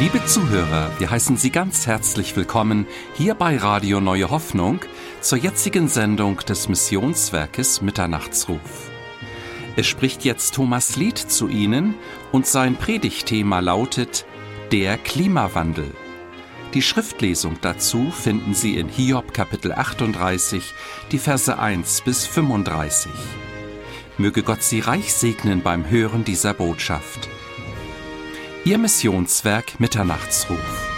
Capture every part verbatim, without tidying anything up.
Liebe Zuhörer, wir heißen Sie ganz herzlich willkommen hier bei Radio Neue Hoffnung zur jetzigen Sendung des Missionswerkes Mitternachtsruf. Es spricht jetzt Thomas Lied zu Ihnen und sein Predigtthema lautet Der Klimawandel. Die Schriftlesung dazu finden Sie in Hiob Kapitel achtunddreißig, die Verse eins bis fünfunddreißig. Möge Gott Sie reich segnen beim Hören dieser Botschaft. Ihr Missionswerk Mitternachtsruf.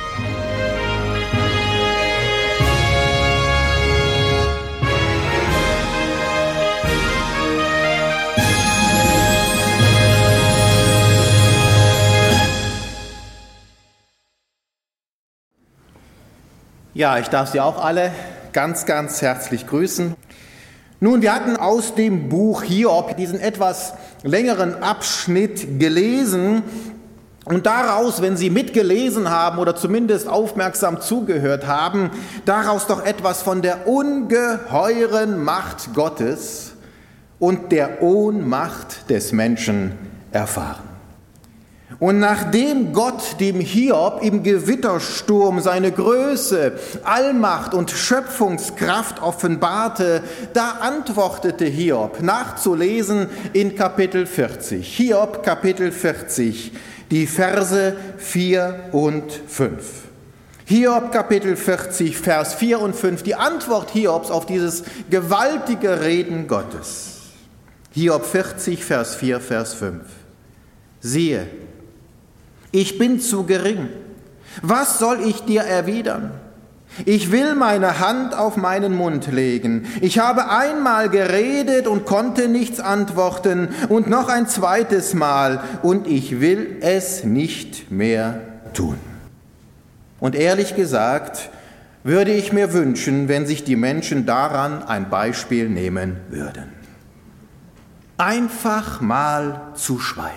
Ja, ich darf Sie auch alle ganz, ganz herzlich grüßen. Nun, wir hatten aus dem Buch Hiob diesen etwas längeren Abschnitt gelesen und daraus, wenn Sie mitgelesen haben oder zumindest aufmerksam zugehört haben, daraus doch etwas von der ungeheuren Macht Gottes und der Ohnmacht des Menschen erfahren. Und nachdem Gott dem Hiob im Gewittersturm seine Größe, Allmacht und Schöpfungskraft offenbarte, da antwortete Hiob, nachzulesen in Kapitel vierzig. Hiob Kapitel vierzig, die Verse vier und fünf. Hiob Kapitel vierzig, Vers vier und fünf, die Antwort Hiobs auf dieses gewaltige Reden Gottes. Hiob vierzig, Vers vier, Vers fünf. Siehe, ich bin zu gering. Was soll ich dir erwidern? Ich will meine Hand auf meinen Mund legen. Ich habe einmal geredet und konnte nichts antworten und noch ein zweites Mal und ich will es nicht mehr tun. Und ehrlich gesagt, würde ich mir wünschen, wenn sich die Menschen daran ein Beispiel nehmen würden. Einfach mal zu schweigen.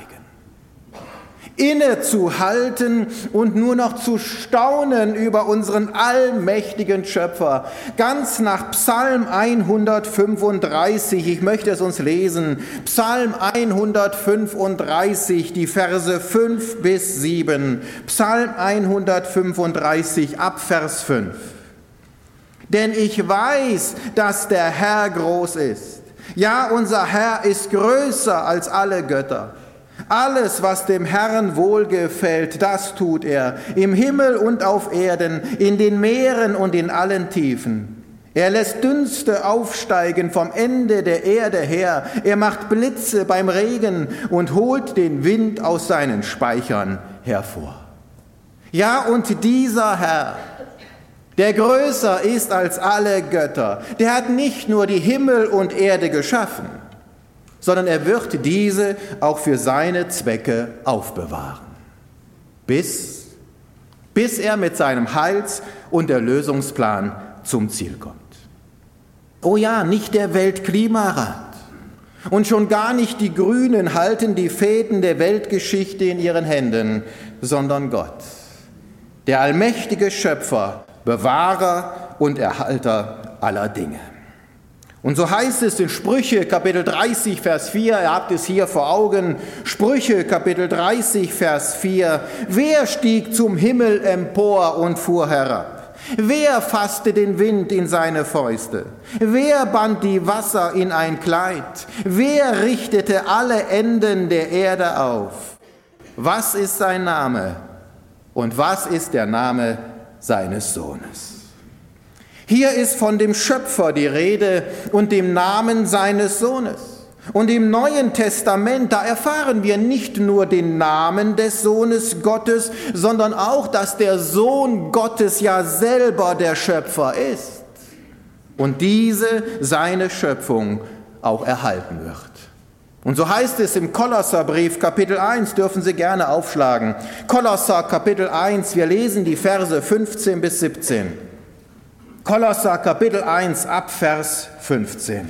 Innezuhalten und nur noch zu staunen über unseren allmächtigen Schöpfer. Ganz nach Psalm hundertfünfunddreißig, ich möchte es uns lesen, Psalm hundertfünfunddreißig, die Verse fünf bis sieben, Psalm hundertfünfunddreißig, ab Vers fünf. Denn ich weiß, dass der Herr groß ist. Ja, unser Herr ist größer als alle Götter. Alles, was dem Herrn wohlgefällt, das tut er, im Himmel und auf Erden, in den Meeren und in allen Tiefen. Er lässt Dünste aufsteigen vom Ende der Erde her, er macht Blitze beim Regen und holt den Wind aus seinen Speichern hervor. Ja, und dieser Herr, der größer ist als alle Götter, der hat nicht nur die Himmel und Erde geschaffen, sondern er wird diese auch für seine Zwecke aufbewahren, bis, bis er mit seinem Heils- und Erlösungsplan zum Ziel kommt. Oh ja, nicht der Weltklimarat und schon gar nicht die Grünen halten die Fäden der Weltgeschichte in ihren Händen, sondern Gott, der allmächtige Schöpfer, Bewahrer und Erhalter aller Dinge. Und so heißt es in Sprüche Kapitel dreißig, Vers vier, ihr habt es hier vor Augen, Sprüche Kapitel dreißig, Vers vier, wer stieg zum Himmel empor und fuhr herab? Wer fasste den Wind in seine Fäuste? Wer band die Wasser in ein Kleid? Wer richtete alle Enden der Erde auf? Was ist sein Name und was ist der Name seines Sohnes? Hier ist von dem Schöpfer die Rede und dem Namen seines Sohnes. Und im Neuen Testament, da erfahren wir nicht nur den Namen des Sohnes Gottes, sondern auch, dass der Sohn Gottes ja selber der Schöpfer ist und diese, seine Schöpfung, auch erhalten wird. Und so heißt es im Kolosserbrief Kapitel eins, dürfen Sie gerne aufschlagen. Kolosser Kapitel eins, wir lesen die Verse fünfzehn bis siebzehn. Kolosser Kapitel eins ab Vers fünfzehn.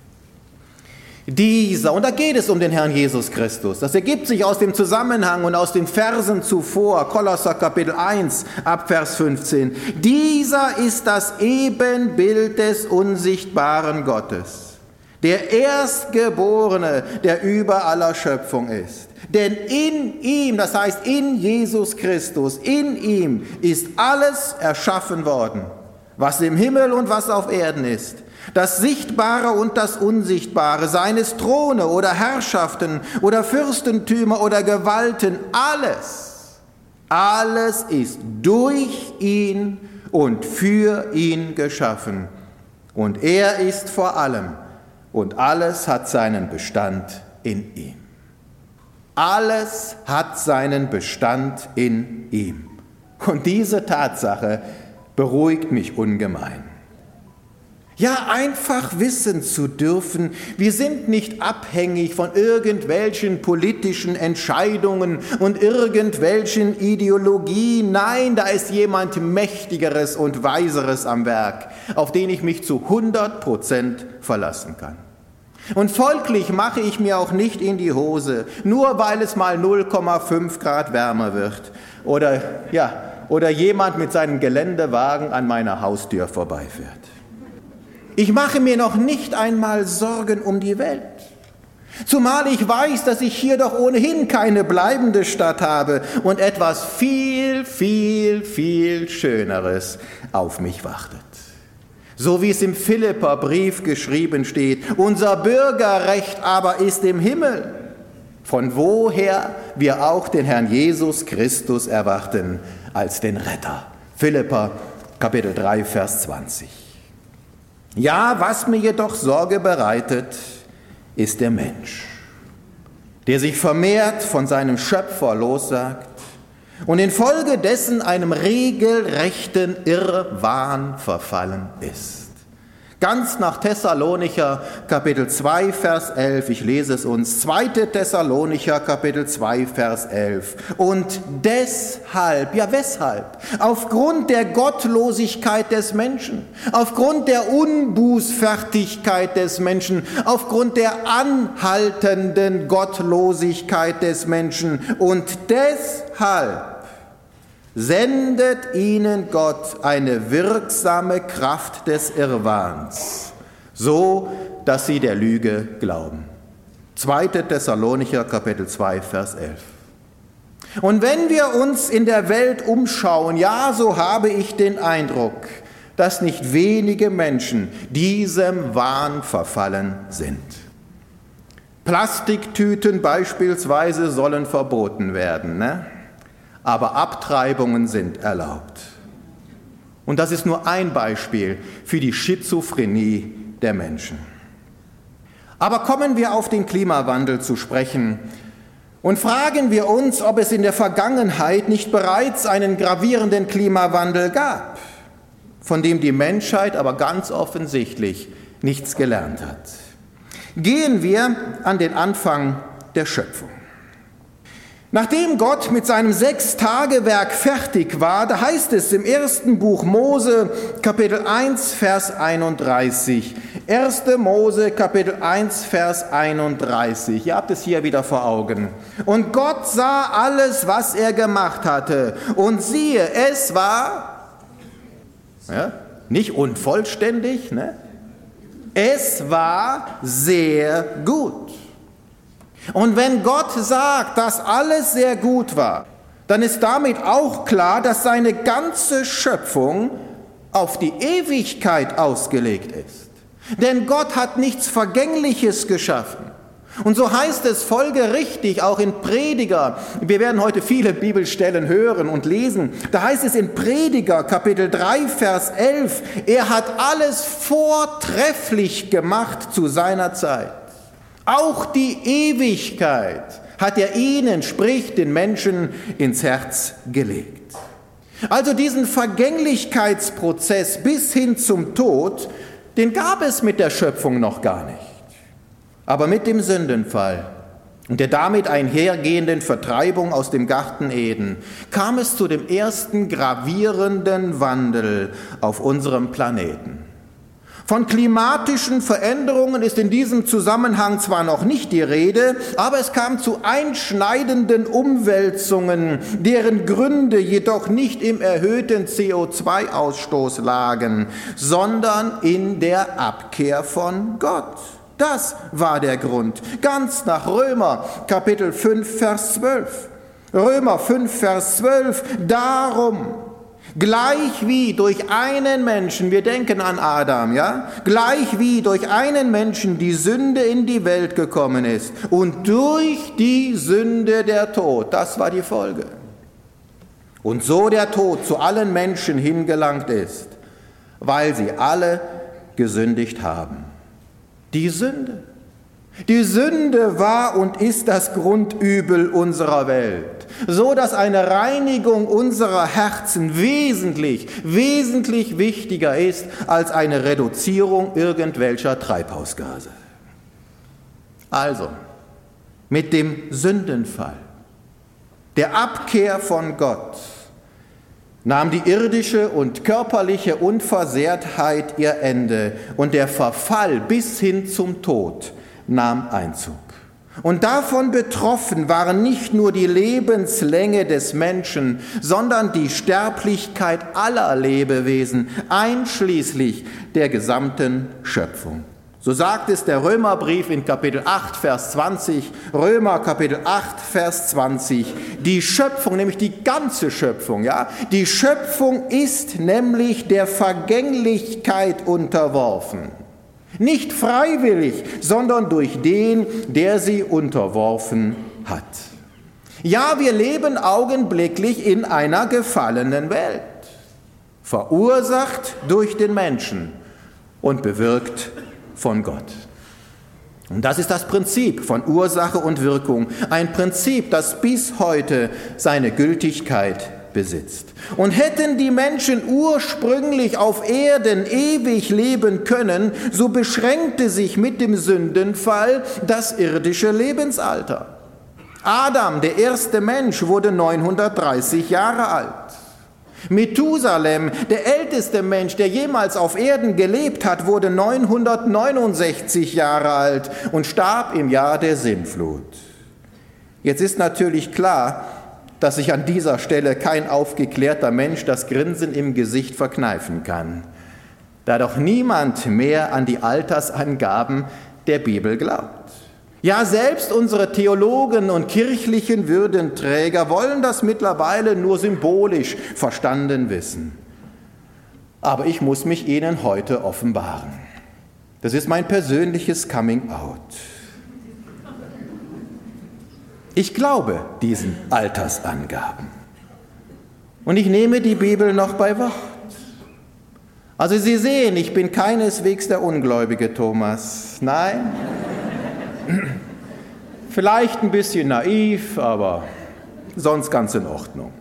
Dieser, und da geht es um den Herrn Jesus Christus, das ergibt sich aus dem Zusammenhang und aus den Versen zuvor, Kolosser Kapitel eins ab Vers fünfzehn. Dieser ist das Ebenbild des unsichtbaren Gottes, der Erstgeborene, der über aller Schöpfung ist. Denn in ihm, das heißt in Jesus Christus, in ihm ist alles erschaffen worden, was im Himmel und was auf Erden ist. Das Sichtbare und das Unsichtbare, seien es Throne oder Herrschaften oder Fürstentümer oder Gewalten, alles, alles ist durch ihn und für ihn geschaffen. Und er ist vor allem und alles hat seinen Bestand in ihm. Alles hat seinen Bestand in ihm. Und diese Tatsache beruhigt mich ungemein. Ja, einfach wissen zu dürfen, wir sind nicht abhängig von irgendwelchen politischen Entscheidungen und irgendwelchen Ideologien. Nein, da ist jemand Mächtigeres und Weiseres am Werk, auf den ich mich zu hundert Prozent verlassen kann. Und folglich mache ich mir auch nicht in die Hose, nur weil es mal null Komma fünf Grad wärmer wird oder, ja, oder jemand mit seinem Geländewagen an meiner Haustür vorbeifährt. Ich mache mir noch nicht einmal Sorgen um die Welt, zumal ich weiß, dass ich hier doch ohnehin keine bleibende Stadt habe und etwas viel, viel, viel Schöneres auf mich wartet. So wie es im Philipperbrief geschrieben steht, unser Bürgerrecht aber ist im Himmel, von woher wir auch den Herrn Jesus Christus erwarten als den Retter. Philipper Kapitel drei, Vers zwanzig. Ja, was mir jedoch Sorge bereitet, ist der Mensch, der sich vermehrt von seinem Schöpfer lossagt und infolgedessen einem regelrechten Irrwahn verfallen ist. Ganz nach Thessalonicher Kapitel zwei, Vers elf, ich lese es uns, zweiter Thessalonicher Kapitel zwei, Vers elf. Und deshalb, ja weshalb? Aufgrund der Gottlosigkeit des Menschen, aufgrund der Unbußfertigkeit des Menschen, aufgrund der anhaltenden Gottlosigkeit des Menschen und deshalb sendet ihnen Gott eine wirksame Kraft des Irrwahns, so dass sie der Lüge glauben. zweiter Thessalonicher Kapitel zwei, Vers elf. Und wenn wir uns in der Welt umschauen, ja, so habe ich den Eindruck, dass nicht wenige Menschen diesem Wahn verfallen sind. Plastiktüten beispielsweise sollen verboten werden, ne? Aber Abtreibungen sind erlaubt. Und das ist nur ein Beispiel für die Schizophrenie der Menschen. Aber kommen wir auf den Klimawandel zu sprechen und fragen wir uns, ob es in der Vergangenheit nicht bereits einen gravierenden Klimawandel gab, von dem die Menschheit aber ganz offensichtlich nichts gelernt hat. Gehen wir an den Anfang der Schöpfung. Nachdem Gott mit seinem Sechstagewerk fertig war, da heißt es im ersten Buch Mose, Kapitel eins, Vers einunddreißig. erster Mose, Kapitel eins, Vers einunddreißig. Ihr habt es hier wieder vor Augen. Und Gott sah alles, was er gemacht hatte. Und siehe, es war, ja, nicht unvollständig, ne? Es war sehr gut. Und wenn Gott sagt, dass alles sehr gut war, dann ist damit auch klar, dass seine ganze Schöpfung auf die Ewigkeit ausgelegt ist. Denn Gott hat nichts Vergängliches geschaffen. Und so heißt es folgerichtig auch in Prediger, wir werden heute viele Bibelstellen hören und lesen, da heißt es in Prediger Kapitel drei, Vers elf, er hat alles vortrefflich gemacht zu seiner Zeit. Auch die Ewigkeit hat er ihnen, sprich den Menschen, ins Herz gelegt. Also diesen Vergänglichkeitsprozess bis hin zum Tod, den gab es mit der Schöpfung noch gar nicht. Aber mit dem Sündenfall und der damit einhergehenden Vertreibung aus dem Garten Eden kam es zu dem ersten gravierenden Wandel auf unserem Planeten. Von klimatischen Veränderungen ist in diesem Zusammenhang zwar noch nicht die Rede, aber es kam zu einschneidenden Umwälzungen, deren Gründe jedoch nicht im erhöhten C O zwei Ausstoß lagen, sondern in der Abkehr von Gott. Das war der Grund. Ganz nach Römer, Kapitel fünf, Vers zwölf. Römer fünf, Vers zwölf. Darum, gleich wie durch einen Menschen, wir denken an Adam, ja, gleich wie durch einen Menschen die Sünde in die Welt gekommen ist und durch die Sünde der Tod, das war die Folge. Und so der Tod zu allen Menschen hingelangt ist, weil sie alle gesündigt haben. Die Sünde. Die Sünde war und ist das Grundübel unserer Welt, so dass eine Reinigung unserer Herzen wesentlich, wesentlich wichtiger ist als eine Reduzierung irgendwelcher Treibhausgase. Also, mit dem Sündenfall, der Abkehr von Gott, nahm die irdische und körperliche Unversehrtheit ihr Ende und der Verfall bis hin zum Tod nahm Einzug. Und davon betroffen waren nicht nur die Lebenslänge des Menschen, sondern die Sterblichkeit aller Lebewesen, einschließlich der gesamten Schöpfung. So sagt es der Römerbrief in Kapitel acht, Vers zwanzig, Römer Kapitel acht, Vers zwanzig. Die Schöpfung, nämlich die ganze Schöpfung, ja, die Schöpfung ist nämlich der Vergänglichkeit unterworfen. Nicht freiwillig, sondern durch den, der sie unterworfen hat. Ja, wir leben augenblicklich in einer gefallenen Welt, verursacht durch den Menschen und bewirkt von Gott. Und das ist das Prinzip von Ursache und Wirkung, ein Prinzip, das bis heute seine Gültigkeit besitzt. Und hätten die Menschen ursprünglich auf Erden ewig leben können, so beschränkte sich mit dem Sündenfall das irdische Lebensalter. Adam, der erste Mensch, wurde neunhundertdreißig Jahre alt. Methusalem, der älteste Mensch, der jemals auf Erden gelebt hat, wurde neunhundertneunundsechzig Jahre alt und starb im Jahr der Sintflut. Jetzt ist natürlich klar, dass sich an dieser Stelle kein aufgeklärter Mensch das Grinsen im Gesicht verkneifen kann, da doch niemand mehr an die Altersangaben der Bibel glaubt. Ja, selbst unsere Theologen und kirchlichen Würdenträger wollen das mittlerweile nur symbolisch verstanden wissen. Aber ich muss mich Ihnen heute offenbaren. Das ist mein persönliches Coming-out. Ich glaube diesen Altersangaben. Und ich nehme die Bibel noch bei Wort. Also Sie sehen, ich bin keineswegs der ungläubige Thomas. Nein. Vielleicht ein bisschen naiv, aber sonst ganz in Ordnung.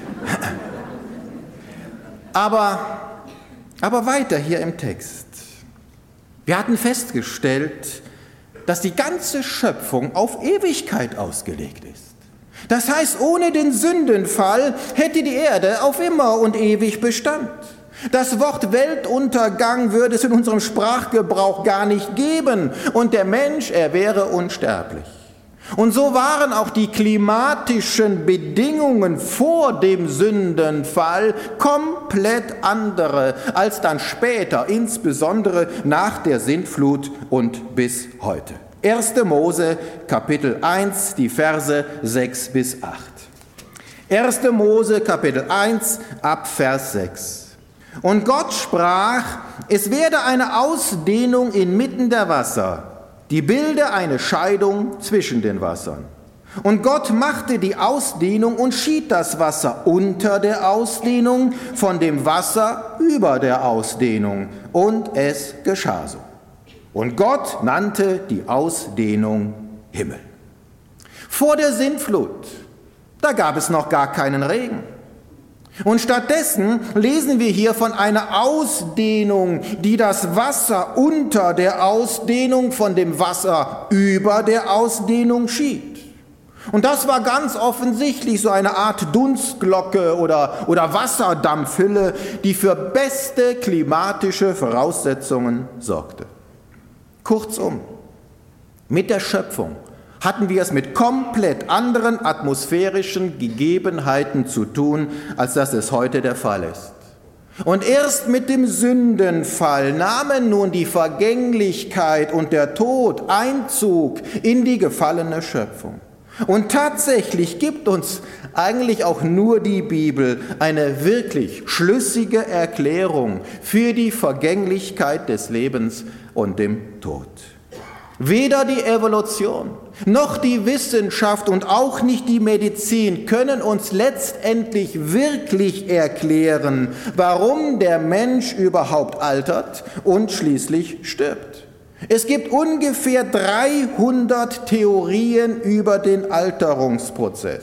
Aber, aber weiter hier im Text. Wir hatten festgestellt, dass die ganze Schöpfung auf Ewigkeit ausgelegt ist. Das heißt, ohne den Sündenfall hätte die Erde auf immer und ewig Bestand. Das Wort Weltuntergang würde es in unserem Sprachgebrauch gar nicht geben und der Mensch, er wäre unsterblich. Und so waren auch die klimatischen Bedingungen vor dem Sündenfall komplett andere als dann später, insbesondere nach der Sintflut und bis heute. erster Mose, Kapitel eins, die Verse sechs bis acht. erster Mose, Kapitel eins, ab Vers sechs. Und Gott sprach, es werde eine Ausdehnung inmitten der Wasser, die bilde eine Scheidung zwischen den Wassern. Und Gott machte die Ausdehnung und schied das Wasser unter der Ausdehnung von dem Wasser über der Ausdehnung. Und es geschah so. Und Gott nannte die Ausdehnung Himmel. Vor der Sintflut, da gab es noch gar keinen Regen. Und stattdessen lesen wir hier von einer Ausdehnung, die das Wasser unter der Ausdehnung von dem Wasser über der Ausdehnung schied. Und das war ganz offensichtlich so eine Art Dunstglocke oder, oder Wasserdampfhülle, die für beste klimatische Voraussetzungen sorgte. Kurzum, mit der Schöpfung hatten wir es mit komplett anderen atmosphärischen Gegebenheiten zu tun, als das es heute der Fall ist. Und erst mit dem Sündenfall nahmen nun die Vergänglichkeit und der Tod Einzug in die gefallene Schöpfung. Und tatsächlich gibt uns eigentlich auch nur die Bibel eine wirklich schlüssige Erklärung für die Vergänglichkeit des Lebens und dem Tod. Weder die Evolution noch die Wissenschaft und auch nicht die Medizin können uns letztendlich wirklich erklären, warum der Mensch überhaupt altert und schließlich stirbt. Es gibt ungefähr dreihundert Theorien über den Alterungsprozess.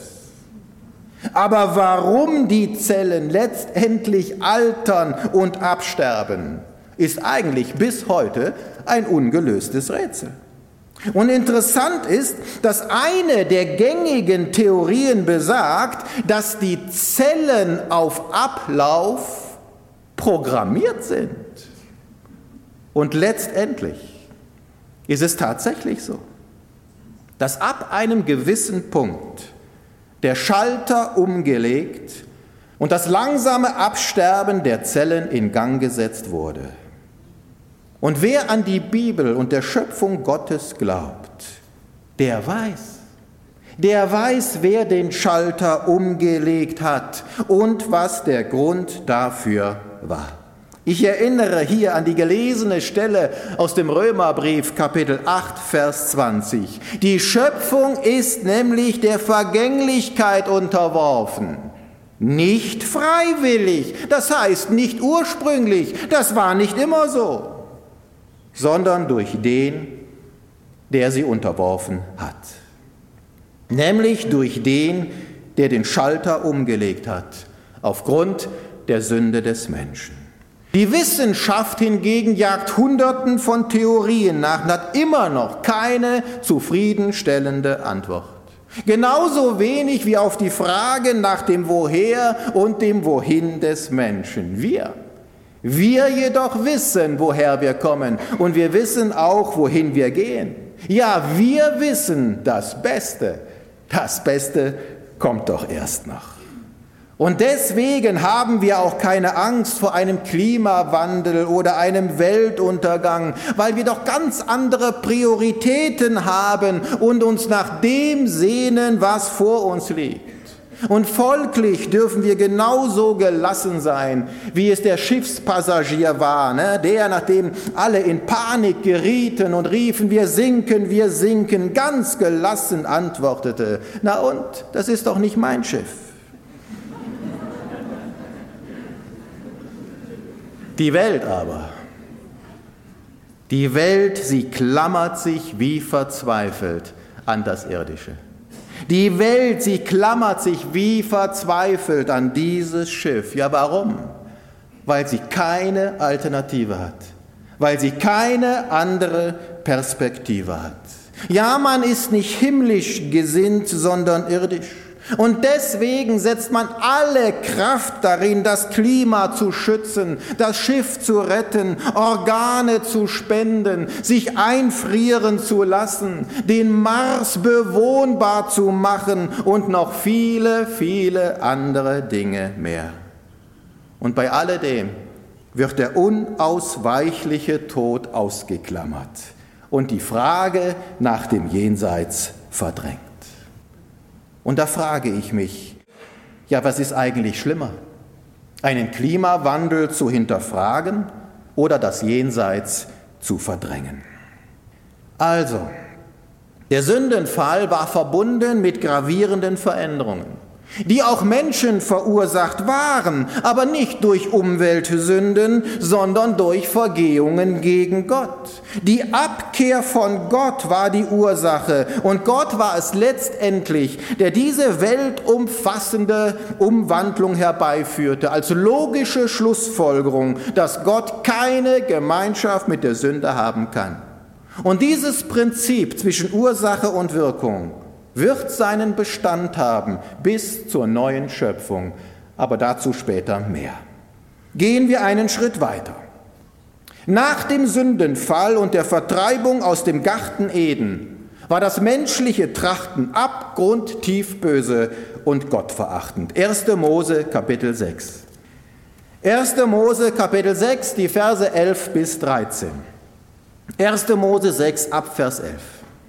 Aber warum die Zellen letztendlich altern und absterben, ist eigentlich bis heute ein ungelöstes Rätsel. Und interessant ist, dass eine der gängigen Theorien besagt, dass die Zellen auf Ablauf programmiert sind. Und letztendlich ist es tatsächlich so, dass ab einem gewissen Punkt der Schalter umgelegt und das langsame Absterben der Zellen in Gang gesetzt wurde. Und wer an die Bibel und der Schöpfung Gottes glaubt, der weiß, der weiß, wer den Schalter umgelegt hat und was der Grund dafür war. Ich erinnere hier an die gelesene Stelle aus dem Römerbrief, Kapitel acht, Vers zwanzig. Die Schöpfung ist nämlich der Vergänglichkeit unterworfen. Nicht freiwillig, das heißt nicht ursprünglich, das war nicht immer so, sondern durch den, der sie unterworfen hat. Nämlich durch den, der den Schalter umgelegt hat, aufgrund der Sünde des Menschen. Die Wissenschaft hingegen jagt Hunderten von Theorien nach und hat immer noch keine zufriedenstellende Antwort. Genauso wenig wie auf die Frage nach dem Woher und dem Wohin des Menschen. Wir, wir jedoch wissen, woher wir kommen und wir wissen auch, wohin wir gehen. Ja, wir wissen das Beste. Das Beste kommt doch erst noch. Und deswegen haben wir auch keine Angst vor einem Klimawandel oder einem Weltuntergang, weil wir doch ganz andere Prioritäten haben und uns nach dem sehnen, was vor uns liegt. Und folglich dürfen wir genauso gelassen sein, wie es der Schiffspassagier war, ne? Der, nachdem alle in Panik gerieten und riefen, wir sinken, wir sinken, ganz gelassen antwortete, na und, das ist doch nicht mein Schiff. Die Welt aber, die Welt, sie klammert sich wie verzweifelt an das Irdische. Die Welt, sie klammert sich wie verzweifelt an dieses Schiff. Ja, warum? Weil sie keine Alternative hat, weil sie keine andere Perspektive hat. Ja, man ist nicht himmlisch gesinnt, sondern irdisch. Und deswegen setzt man alle Kraft darin, das Klima zu schützen, das Schiff zu retten, Organe zu spenden, sich einfrieren zu lassen, den Mars bewohnbar zu machen und noch viele, viele andere Dinge mehr. Und bei alledem wird der unausweichliche Tod ausgeklammert und die Frage nach dem Jenseits verdrängt. Und da frage ich mich, ja, was ist eigentlich schlimmer? Einen Klimawandel zu hinterfragen oder das Jenseits zu verdrängen? Also, der Sündenfall war verbunden mit gravierenden Veränderungen, die auch Menschen verursacht waren, aber nicht durch Umweltsünden, sondern durch Vergehungen gegen Gott. Die Abkehr von Gott war die Ursache und Gott war es letztendlich, der diese weltumfassende Umwandlung herbeiführte, als logische Schlussfolgerung, dass Gott keine Gemeinschaft mit der Sünde haben kann. Und dieses Prinzip zwischen Ursache und Wirkung wird seinen Bestand haben bis zur neuen Schöpfung, aber dazu später mehr. Gehen wir einen Schritt weiter. Nach dem Sündenfall und der Vertreibung aus dem Garten Eden war das menschliche Trachten abgrundtief böse und gottverachtend. erster Mose, Kapitel sechs. erster Mose Kapitel sechs, die Verse elf bis dreizehn. erster Mose sechs, ab Vers elf.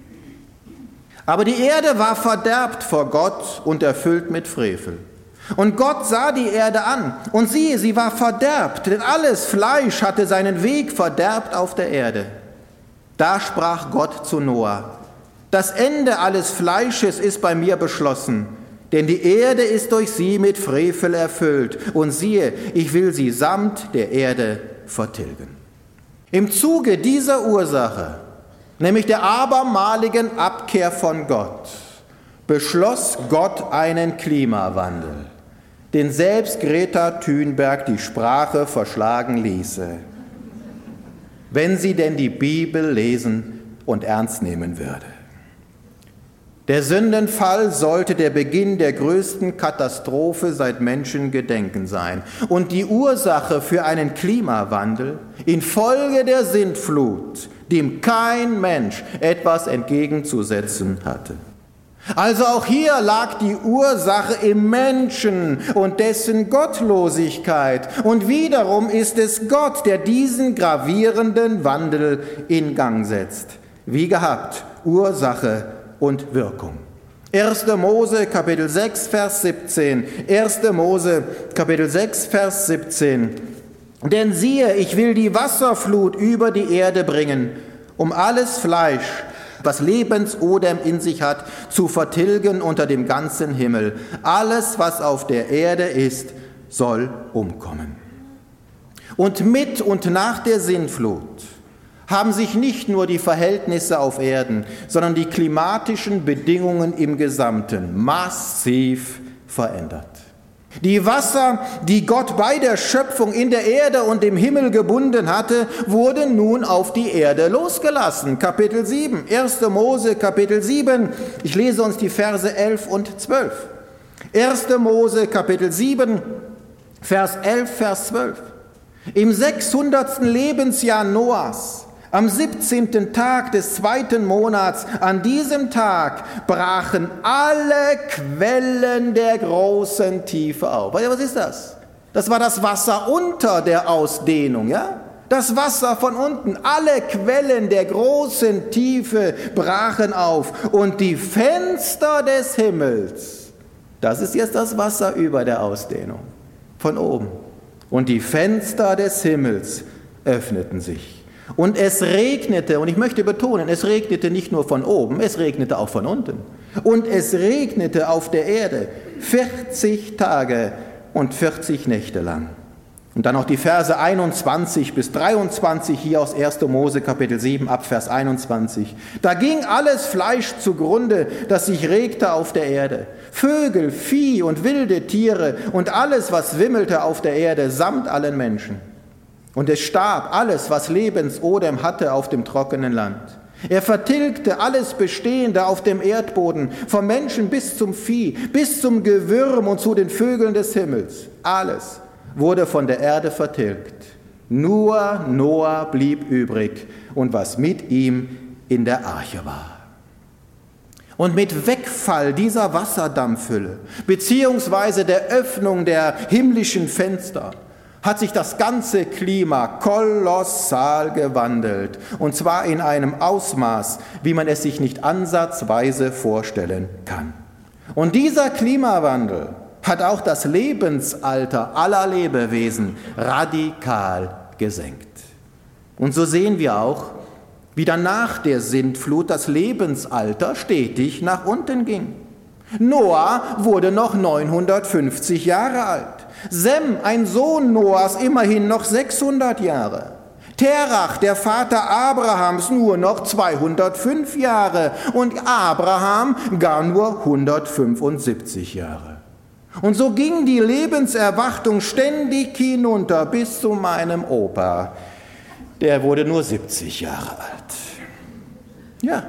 Aber die Erde war verderbt vor Gott und erfüllt mit Frevel. Und Gott sah die Erde an, und siehe, sie war verderbt, denn alles Fleisch hatte seinen Weg verderbt auf der Erde. Da sprach Gott zu Noah: Das Ende alles Fleisches ist bei mir beschlossen, denn die Erde ist durch sie mit Frevel erfüllt, und siehe, ich will sie samt der Erde vertilgen. Im Zuge dieser Ursache, nämlich der abermaligen Abkehr von Gott, beschloss Gott einen Klimawandel, den selbst Greta Thunberg die Sprache verschlagen ließe, wenn sie denn die Bibel lesen und ernst nehmen würde. Der Sündenfall sollte der Beginn der größten Katastrophe seit Menschengedenken sein und die Ursache für einen Klimawandel infolge der Sintflut, dem kein Mensch etwas entgegenzusetzen hatte. Also auch hier lag die Ursache im Menschen und dessen Gottlosigkeit. Und wiederum ist es Gott, der diesen gravierenden Wandel in Gang setzt. Wie gehabt, Ursache und Wirkung. erster Mose Kapitel sechs, Vers siebzehn. erster Mose Kapitel sechs, Vers siebzehn. Denn siehe, ich will die Wasserflut über die Erde bringen, um alles Fleisch, was Lebensodem in sich hat, zu vertilgen unter dem ganzen Himmel. Alles, was auf der Erde ist, soll umkommen. Und mit und nach der Sintflut haben sich nicht nur die Verhältnisse auf Erden, sondern die klimatischen Bedingungen im Gesamten massiv verändert. Die Wasser, die Gott bei der Schöpfung in der Erde und im Himmel gebunden hatte, wurden nun auf die Erde losgelassen. Kapitel sieben, erster Mose, Kapitel sieben. Ich lese uns die Verse elf und zwölf. erster Mose, Kapitel sieben, Vers elf, Vers zwölf. Im sechshundertsten Lebensjahr Noahs, am siebzehnten Tag des zweiten Monats, an diesem Tag brachen alle Quellen der großen Tiefe auf. Was ist das? Das war das Wasser unter der Ausdehnung, ja? Das Wasser von unten, alle Quellen der großen Tiefe brachen auf. Und die Fenster des Himmels, das ist jetzt das Wasser über der Ausdehnung, von oben. Und die Fenster des Himmels öffneten sich. Und es regnete, und ich möchte betonen, es regnete nicht nur von oben, es regnete auch von unten. Und es regnete auf der Erde vierzig Tage und vierzig Nächte lang. Und dann noch die Verse einundzwanzig bis dreiundzwanzig hier aus erster Mose Kapitel sieben ab Vers einundzwanzig. Da ging alles Fleisch zugrunde, das sich regte auf der Erde. Vögel, Vieh und wilde Tiere und alles, was wimmelte auf der Erde, samt allen Menschen. Und es starb alles, was Lebensodem hatte auf dem trockenen Land. Er vertilgte alles Bestehende auf dem Erdboden, vom Menschen bis zum Vieh, bis zum Gewürm und zu den Vögeln des Himmels. Alles wurde von der Erde vertilgt. Nur Noah blieb übrig und was mit ihm in der Arche war. Und mit Wegfall dieser Wasserdampfhülle, beziehungsweise der Öffnung der himmlischen Fenster, hat sich das ganze Klima kolossal gewandelt, und zwar in einem Ausmaß, wie man es sich nicht ansatzweise vorstellen kann. Und dieser Klimawandel hat auch das Lebensalter aller Lebewesen radikal gesenkt. Und so sehen wir auch, wie dann nach der Sintflut das Lebensalter stetig nach unten ging. Noah wurde noch neunhundertfünfzig Jahre alt. Sem, ein Sohn Noahs, immerhin noch sechshundert Jahre. Terach, der Vater Abrahams, nur noch zweihundertfünf Jahre. Und Abraham gar nur hundertfünfundsiebzig Jahre. Und so ging die Lebenserwartung ständig hinunter bis zu meinem Opa. Der wurde nur siebzig Jahre alt. Ja.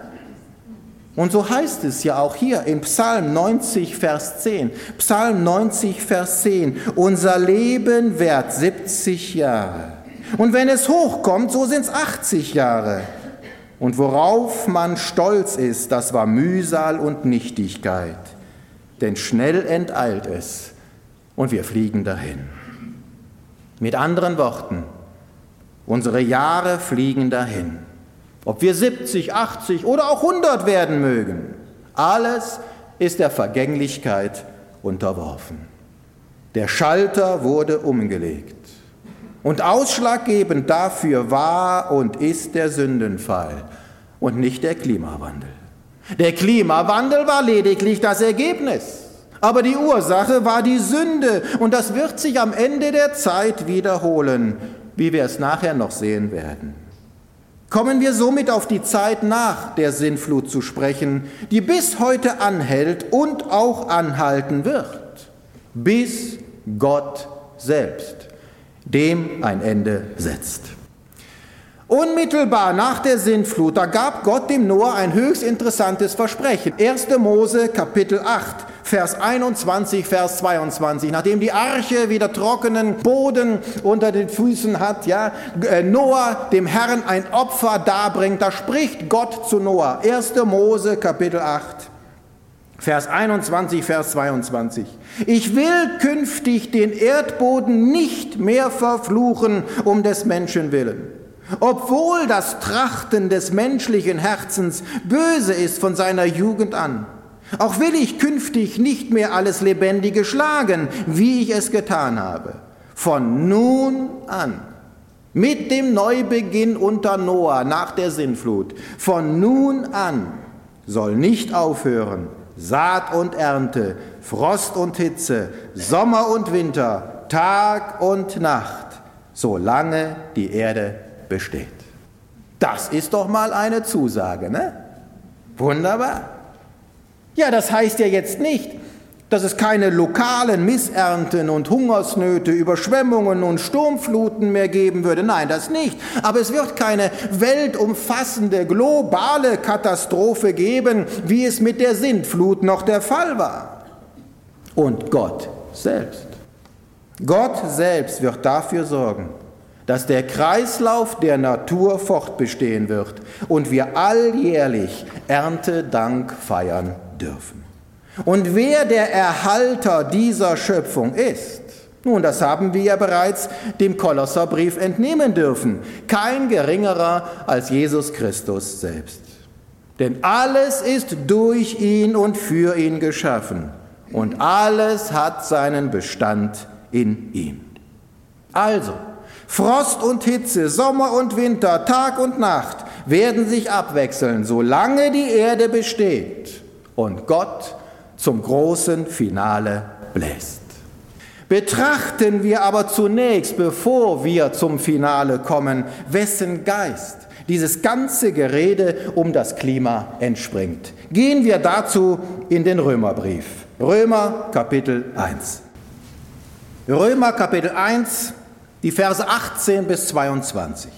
Und so heißt es ja auch hier in Psalm neunzig, Vers zehn. Psalm neunzig, Vers zehn. Unser Leben währt siebzig Jahre. Und wenn es hochkommt, so sind es achtzig Jahre. Und worauf man stolz ist, das war Mühsal und Nichtigkeit. Denn schnell enteilt es und wir fliegen dahin. Mit anderen Worten, unsere Jahre fliegen dahin. Ob wir siebzig, achtzig oder auch hundert werden mögen, alles ist der Vergänglichkeit unterworfen. Der Schalter wurde umgelegt. Und ausschlaggebend dafür war und ist der Sündenfall und nicht der Klimawandel. Der Klimawandel war lediglich das Ergebnis, aber die Ursache war die Sünde und das wird sich am Ende der Zeit wiederholen, wie wir es nachher noch sehen werden. Kommen wir somit auf die Zeit nach der Sintflut zu sprechen, die bis heute anhält und auch anhalten wird, bis Gott selbst dem ein Ende setzt. Unmittelbar nach der Sintflut, da gab Gott dem Noah ein höchst interessantes Versprechen. erster Mose Kapitel acht, Vers einundzwanzig, Vers zweiundzwanzig. Nachdem die Arche wieder trockenen Boden unter den Füßen hat, ja, Noah dem Herrn ein Opfer darbringt, da spricht Gott zu Noah. erster Mose Kapitel acht. Vers einundzwanzig, Vers zweiundzwanzig. Ich will künftig den Erdboden nicht mehr verfluchen um des Menschen willen. Obwohl das Trachten des menschlichen Herzens böse ist von seiner Jugend an. Auch will ich künftig nicht mehr alles Lebendige schlagen, wie ich es getan habe. Von nun an, mit dem Neubeginn unter Noah nach der Sintflut, von nun an soll nicht aufhören Saat und Ernte, Frost und Hitze, Sommer und Winter, Tag und Nacht, solange die Erde besteht. Das ist doch mal eine Zusage, ne? Wunderbar. Ja, das heißt ja jetzt nicht, dass es keine lokalen Missernten und Hungersnöte, Überschwemmungen und Sturmfluten mehr geben würde. Nein, das nicht. Aber es wird keine weltumfassende, globale Katastrophe geben, wie es mit der Sintflut noch der Fall war. Und Gott selbst. Gott selbst wird dafür sorgen, dass der Kreislauf der Natur fortbestehen wird und wir alljährlich Erntedank feiern dürfen. Und wer der Erhalter dieser Schöpfung ist, nun, das haben wir ja bereits dem Kolosserbrief entnehmen dürfen, kein geringerer als Jesus Christus selbst. Denn alles ist durch ihn und für ihn geschaffen und alles hat seinen Bestand in ihm. Also, Frost und Hitze, Sommer und Winter, Tag und Nacht werden sich abwechseln, solange die Erde besteht und Gott zum großen Finale bläst. Betrachten wir aber zunächst, bevor wir zum Finale kommen, wessen Geist dieses ganze Gerede um das Klima entspringt. Gehen wir dazu in den Römerbrief. Römer Kapitel eins. Römer Kapitel eins, die Verse achtzehn bis zweiundzwanzig.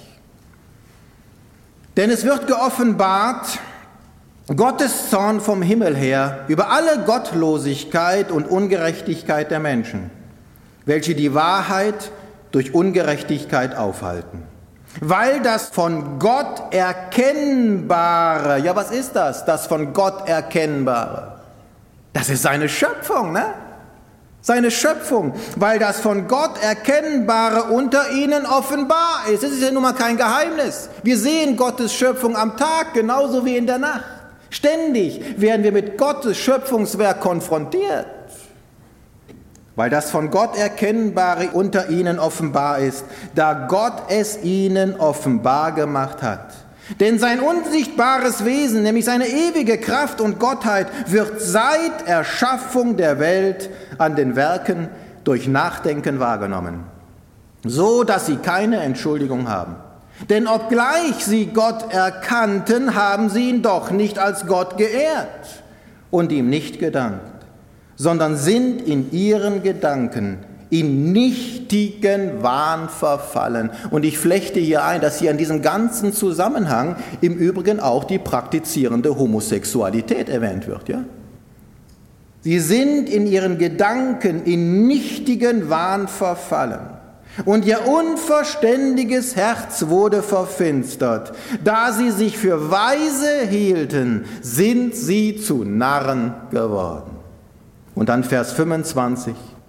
Denn es wird geoffenbart, Gottes Zorn vom Himmel her über alle Gottlosigkeit und Ungerechtigkeit der Menschen, welche die Wahrheit durch Ungerechtigkeit aufhalten. Weil das von Gott Erkennbare, ja was ist das, das von Gott Erkennbare? Das ist seine Schöpfung, ne? Seine Schöpfung, weil das von Gott Erkennbare unter ihnen offenbar ist. Das ist ja nun mal kein Geheimnis. Wir sehen Gottes Schöpfung am Tag genauso wie in der Nacht. Ständig werden wir mit Gottes Schöpfungswerk konfrontiert, weil das von Gott Erkennbare unter ihnen offenbar ist, da Gott es ihnen offenbar gemacht hat. Denn sein unsichtbares Wesen, nämlich seine ewige Kraft und Gottheit, wird seit Erschaffung der Welt an den Werken durch Nachdenken wahrgenommen, so dass sie keine Entschuldigung haben. Denn obgleich sie Gott erkannten, haben sie ihn doch nicht als Gott geehrt und ihm nicht gedankt, sondern sind in ihren Gedanken in nichtigen Wahn verfallen. Und ich flechte hier ein, dass hier in diesem ganzen Zusammenhang im Übrigen auch die praktizierende Homosexualität erwähnt wird. Ja? Sie sind in ihren Gedanken in nichtigen Wahn verfallen. Und ihr unverständiges Herz wurde verfinstert. Da sie sich für weise hielten, sind sie zu Narren geworden. Und dann Vers fünfundzwanzig.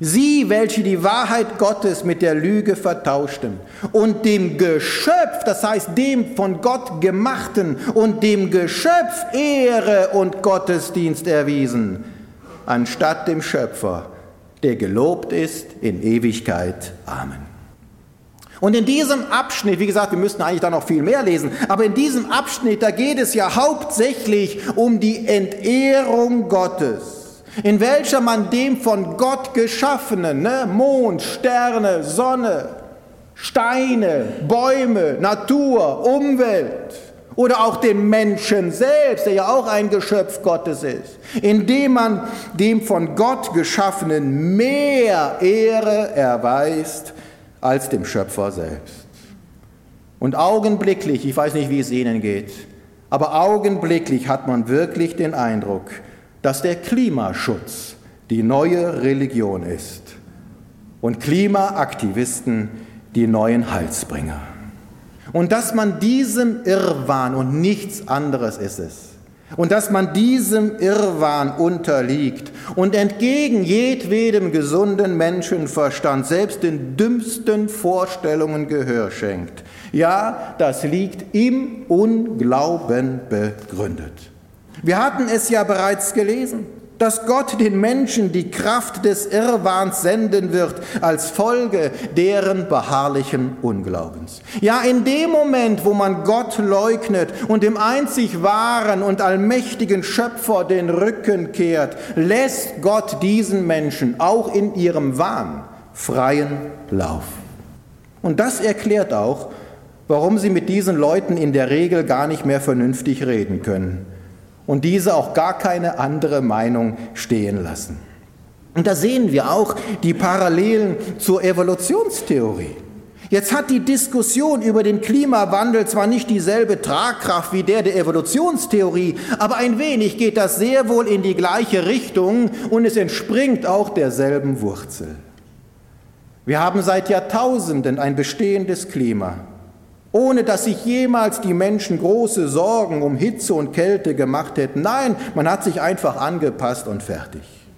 Sie, welche die Wahrheit Gottes mit der Lüge vertauschten und dem Geschöpf, das heißt dem von Gott Gemachten und dem Geschöpf Ehre und Gottesdienst erwiesen, anstatt dem Schöpfer, der gelobt ist in Ewigkeit. Amen. Und in diesem Abschnitt, wie gesagt, wir müssten eigentlich da noch viel mehr lesen, aber in diesem Abschnitt, da geht es ja hauptsächlich um die Entehrung Gottes, in welcher man dem von Gott geschaffenen, ne, Mond, Sterne, Sonne, Steine, Bäume, Natur, Umwelt oder auch den Menschen selbst, der ja auch ein Geschöpf Gottes ist, indem man dem von Gott geschaffenen mehr Ehre erweist als dem Schöpfer selbst. Und augenblicklich, ich weiß nicht, wie es Ihnen geht, aber augenblicklich hat man wirklich den Eindruck, dass der Klimaschutz die neue Religion ist und Klimaaktivisten die neuen Heilsbringer. Und dass man diesem Irrwahn, und nichts anderes ist es, und dass man diesem Irrwahn unterliegt und entgegen jedwedem gesunden Menschenverstand selbst den dümmsten Vorstellungen Gehör schenkt. Ja, das liegt im Unglauben begründet. Wir hatten es ja bereits gelesen, dass Gott den Menschen die Kraft des Irrwahns senden wird als Folge deren beharrlichen Unglaubens. Ja, in dem Moment, wo man Gott leugnet und dem einzig wahren und allmächtigen Schöpfer den Rücken kehrt, lässt Gott diesen Menschen auch in ihrem Wahn freien Lauf. Und das erklärt auch, warum sie mit diesen Leuten in der Regel gar nicht mehr vernünftig reden können und diese auch gar keine andere Meinung stehen lassen. Und da sehen wir auch die Parallelen zur Evolutionstheorie. Jetzt hat die Diskussion über den Klimawandel zwar nicht dieselbe Tragkraft wie der der Evolutionstheorie, aber ein wenig geht das sehr wohl in die gleiche Richtung und es entspringt auch derselben Wurzel. Wir haben seit Jahrtausenden ein bestehendes Klima, ohne dass sich jemals die Menschen große Sorgen um Hitze und Kälte gemacht hätten. Nein, man hat sich einfach angepasst und fertig.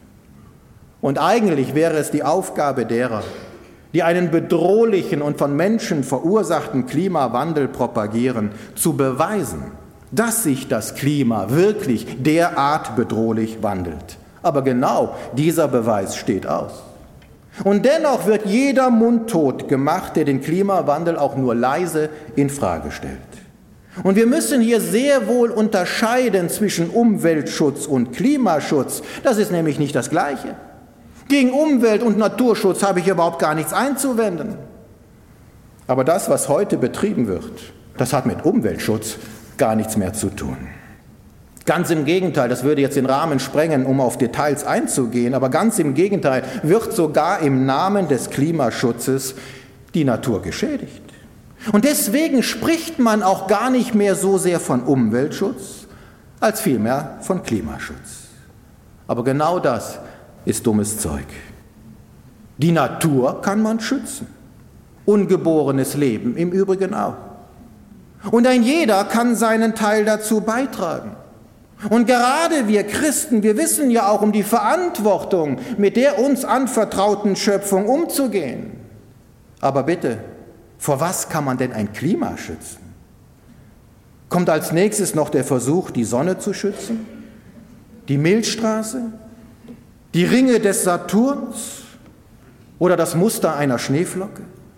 Und eigentlich wäre es die Aufgabe derer, die einen bedrohlichen und von Menschen verursachten Klimawandel propagieren, zu beweisen, dass sich das Klima wirklich derart bedrohlich wandelt. Aber genau dieser Beweis steht aus. Und dennoch wird jeder mundtot gemacht, der den Klimawandel auch nur leise in Frage stellt. Und wir müssen hier sehr wohl unterscheiden zwischen Umweltschutz und Klimaschutz. Das ist nämlich nicht das Gleiche. Gegen Umwelt- und Naturschutz habe ich überhaupt gar nichts einzuwenden. Aber das, was heute betrieben wird, das hat mit Umweltschutz gar nichts mehr zu tun. Ganz im Gegenteil, das würde jetzt den Rahmen sprengen, um auf Details einzugehen, aber ganz im Gegenteil wird sogar im Namen des Klimaschutzes die Natur geschädigt. Und deswegen spricht man auch gar nicht mehr so sehr von Umweltschutz, als vielmehr von Klimaschutz. Aber genau das ist dummes Zeug. Die Natur kann man schützen, ungeborenes Leben im Übrigen auch. Und ein jeder kann seinen Teil dazu beitragen. Und gerade wir Christen, wir wissen ja auch um die Verantwortung, mit der uns anvertrauten Schöpfung umzugehen. Aber bitte, vor was kann man denn ein Klima schützen? Kommt als nächstes noch der Versuch, die Sonne zu schützen? Die Milchstraße? Die Ringe des Saturns? Oder das Muster einer Schneeflocke?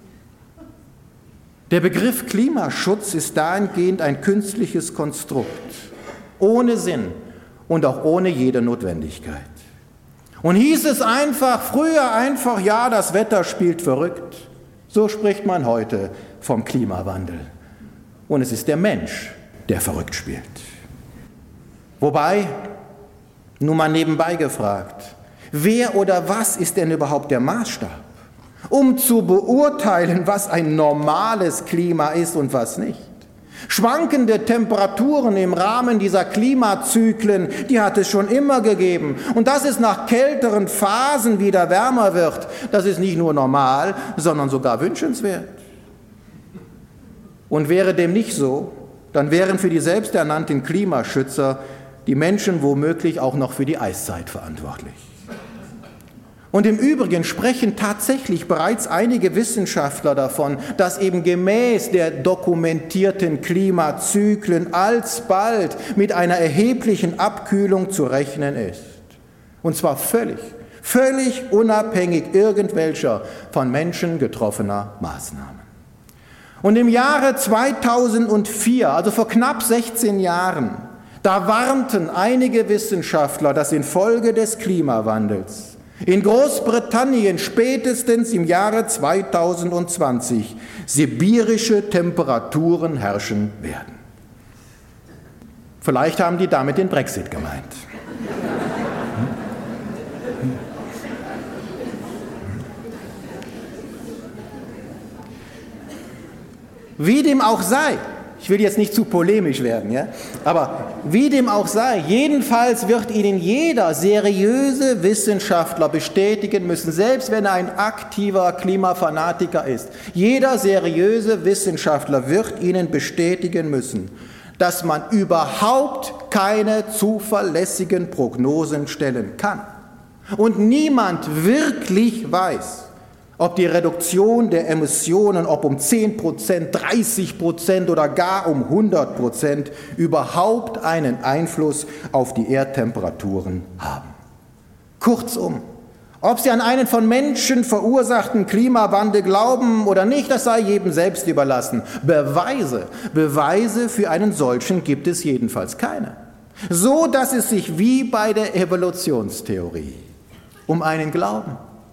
Der Begriff Klimaschutz ist dahingehend ein künstliches Konstrukt, ohne Sinn und auch ohne jede Notwendigkeit. Und hieß es einfach, früher einfach, ja, das Wetter spielt verrückt. So spricht man heute vom Klimawandel. Und es ist der Mensch, der verrückt spielt. Wobei, nur mal nebenbei gefragt, wer oder was ist denn überhaupt der Maßstab, um zu beurteilen, was ein normales Klima ist und was nicht? Schwankende Temperaturen im Rahmen dieser Klimazyklen, die hat es schon immer gegeben. Und dass es nach kälteren Phasen wieder wärmer wird, das ist nicht nur normal, sondern sogar wünschenswert. Und wäre dem nicht so, dann wären für die selbsternannten Klimaschützer die Menschen womöglich auch noch für die Eiszeit verantwortlich. Und im Übrigen sprechen tatsächlich bereits einige Wissenschaftler davon, dass eben gemäß der dokumentierten Klimazyklen alsbald mit einer erheblichen Abkühlung zu rechnen ist. Und zwar völlig, völlig unabhängig irgendwelcher von Menschen getroffener Maßnahmen. Und im Jahre zweitausendvier, also vor knapp sechzehn Jahren, da warnten einige Wissenschaftler, dass infolge des Klimawandels in Großbritannien spätestens im Jahre zweitausendzwanzig sibirische Temperaturen herrschen werden. Vielleicht haben die damit den Brexit gemeint. Wie dem auch sei, ich will jetzt nicht zu polemisch werden, ja? Aber wie dem auch sei, jedenfalls wird Ihnen jeder seriöse Wissenschaftler bestätigen müssen, selbst wenn er ein aktiver Klimafanatiker ist, jeder seriöse Wissenschaftler wird Ihnen bestätigen müssen, dass man überhaupt keine zuverlässigen Prognosen stellen kann. Und niemand wirklich weiß, ob die Reduktion der Emissionen, ob um zehn Prozent, dreißig Prozent oder gar um hundert Prozent überhaupt einen Einfluss auf die Erdtemperaturen haben. Kurzum, ob Sie an einen von Menschen verursachten Klimawandel glauben oder nicht, das sei jedem selbst überlassen. Beweise, Beweise für einen solchen gibt es jedenfalls keine. So, dass es sich wie bei der Evolutionstheorie um einen Glauben,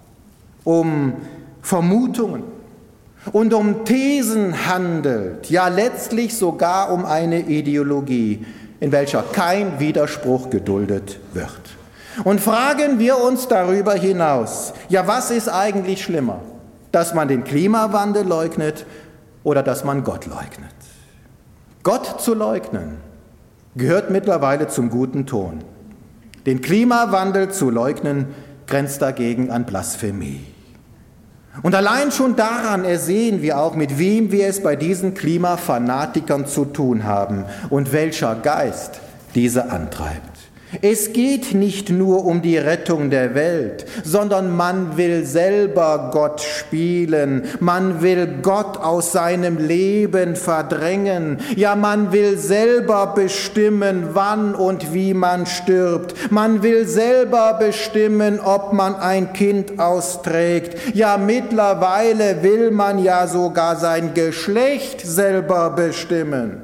um Vermutungen und um Thesen handelt, ja letztlich sogar um eine Ideologie, in welcher kein Widerspruch geduldet wird. Und fragen wir uns darüber hinaus, ja, was ist eigentlich schlimmer, dass man den Klimawandel leugnet oder dass man Gott leugnet? Gott zu leugnen gehört mittlerweile zum guten Ton. Den Klimawandel zu leugnen grenzt dagegen an Blasphemie. Und allein schon daran ersehen wir auch, mit wem wir es bei diesen Klimafanatikern zu tun haben und welcher Geist diese antreibt. Es geht nicht nur um die Rettung der Welt, sondern man will selber Gott spielen, man will Gott aus seinem Leben verdrängen, ja, man will selber bestimmen, wann und wie man stirbt, man will selber bestimmen, ob man ein Kind austrägt, ja, mittlerweile will man ja sogar sein Geschlecht selber bestimmen.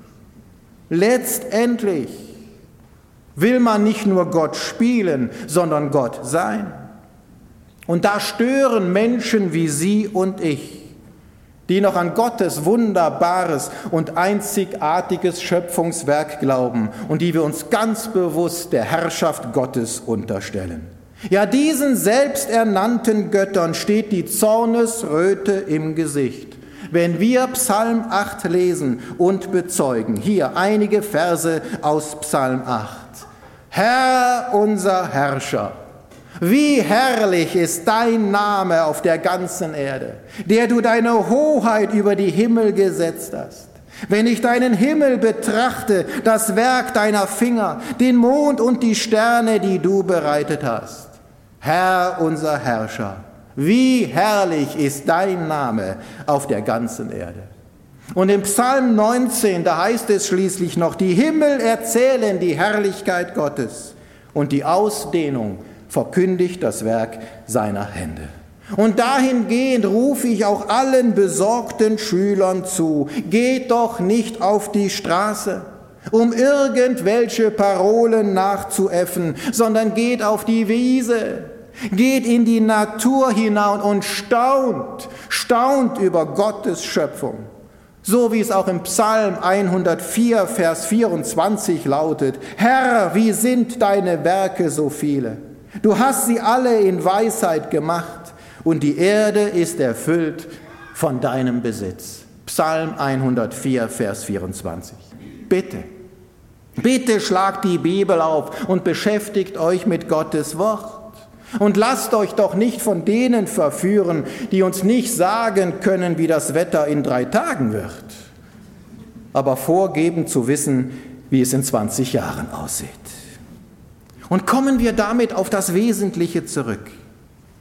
Letztendlich will man nicht nur Gott spielen, sondern Gott sein. Und da stören Menschen wie Sie und ich, die noch an Gottes wunderbares und einzigartiges Schöpfungswerk glauben und die wir uns ganz bewusst der Herrschaft Gottes unterstellen. Ja, diesen selbsternannten Göttern steht die Zornesröte im Gesicht, wenn wir Psalm acht lesen und bezeugen. Hier einige Verse aus Psalm acht. Herr, unser Herrscher, wie herrlich ist dein Name auf der ganzen Erde, der du deine Hoheit über die Himmel gesetzt hast. Wenn ich deinen Himmel betrachte, das Werk deiner Finger, den Mond und die Sterne, die du bereitet hast. Herr, unser Herrscher, wie herrlich ist dein Name auf der ganzen Erde. Und im Psalm neunzehn, da heißt es schließlich noch, die Himmel erzählen die Herrlichkeit Gottes und die Ausdehnung verkündigt das Werk seiner Hände. Und dahingehend rufe ich auch allen besorgten Schülern zu, geht doch nicht auf die Straße, um irgendwelche Parolen nachzuäffen, sondern geht auf die Wiese, geht in die Natur hinein und staunt, staunt über Gottes Schöpfung. So wie es auch im Psalm hundertvier, Vers vierundzwanzig lautet, Herr, wie sind deine Werke so viele? Du hast sie alle in Weisheit gemacht und die Erde ist erfüllt von deinem Besitz. Psalm hundertvier, Vers vierundzwanzig. Bitte, bitte schlagt die Bibel auf und beschäftigt euch mit Gottes Wort. Und lasst euch doch nicht von denen verführen, die uns nicht sagen können, wie das Wetter in drei Tagen wird, aber vorgeben zu wissen, wie es in zwanzig Jahren aussieht. Und kommen wir damit auf das Wesentliche zurück.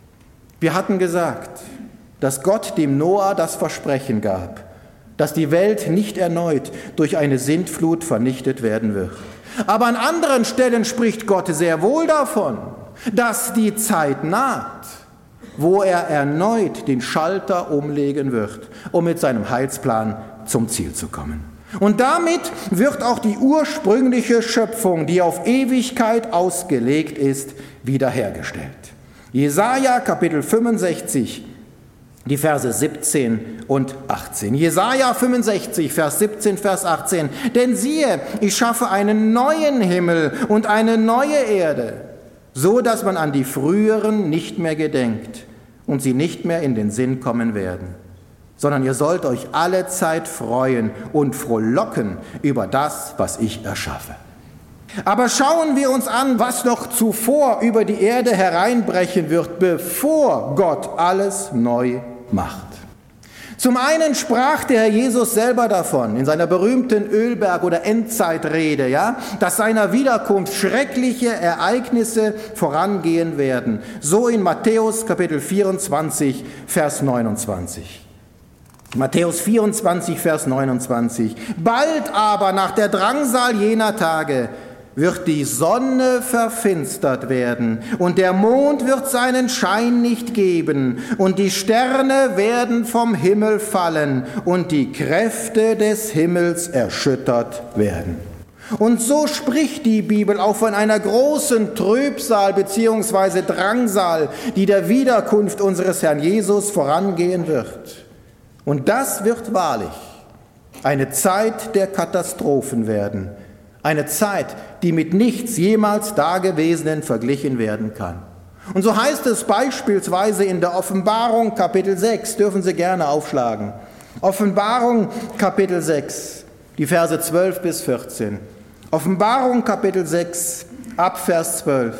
Wir hatten gesagt, dass Gott dem Noah das Versprechen gab, dass die Welt nicht erneut durch eine Sintflut vernichtet werden wird. Aber an anderen Stellen spricht Gott sehr wohl davon, dass die Zeit naht, wo er erneut den Schalter umlegen wird, um mit seinem Heilsplan zum Ziel zu kommen. Und damit wird auch die ursprüngliche Schöpfung, die auf Ewigkeit ausgelegt ist, wiederhergestellt. Jesaja Kapitel fünfundsechzig, die Verse siebzehn und achtzehn. Jesaja fünfundsechzig, Vers siebzehn, Vers achtzehn. Denn siehe, ich schaffe einen neuen Himmel und eine neue Erde, so dass man an die früheren nicht mehr gedenkt und sie nicht mehr in den Sinn kommen werden. Sondern ihr sollt euch alle Zeit freuen und frohlocken über das, was ich erschaffe. Aber schauen wir uns an, was noch zuvor über die Erde hereinbrechen wird, bevor Gott alles neu macht. Zum einen sprach der Herr Jesus selber davon, in seiner berühmten Ölberg- oder Endzeitrede, ja, dass seiner Wiederkunft schreckliche Ereignisse vorangehen werden. So in Matthäus Kapitel vierundzwanzig, Vers neunundzwanzig. Matthäus vierundzwanzig, Vers neunundzwanzig. Bald aber nach der Drangsal jener Tage wird die Sonne verfinstert werden und der Mond wird seinen Schein nicht geben und die Sterne werden vom Himmel fallen und die Kräfte des Himmels erschüttert werden. Und so spricht die Bibel auch von einer großen Trübsal bzw. Drangsal, die der Wiederkunft unseres Herrn Jesus vorangehen wird. Und das wird wahrlich eine Zeit der Katastrophen werden. Eine Zeit, die mit nichts jemals Dagewesenen verglichen werden kann. Und so heißt es beispielsweise in der Offenbarung Kapitel sechs, dürfen Sie gerne aufschlagen. Offenbarung Kapitel sechs, die Verse zwölf bis vierzehn. Offenbarung Kapitel sechs, ab Vers zwölf.